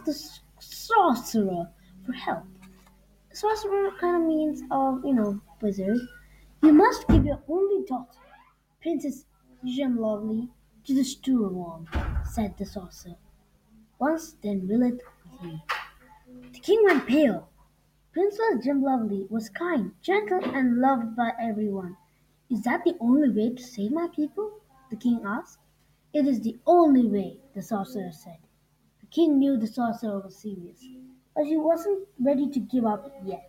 the sorcerer for help. Sorcerer kind of means wizard. You must give your only daughter, Princess Gemlovely, to the Steward, said the sorcerer. Once then will it be. The king went pale. Princess Gemlovely was kind, gentle, and loved by everyone. Is that the only way to save my people? The king asked. It is the only way, the sorcerer said. The king knew the sorcerer was serious, but he wasn't ready to give up yet.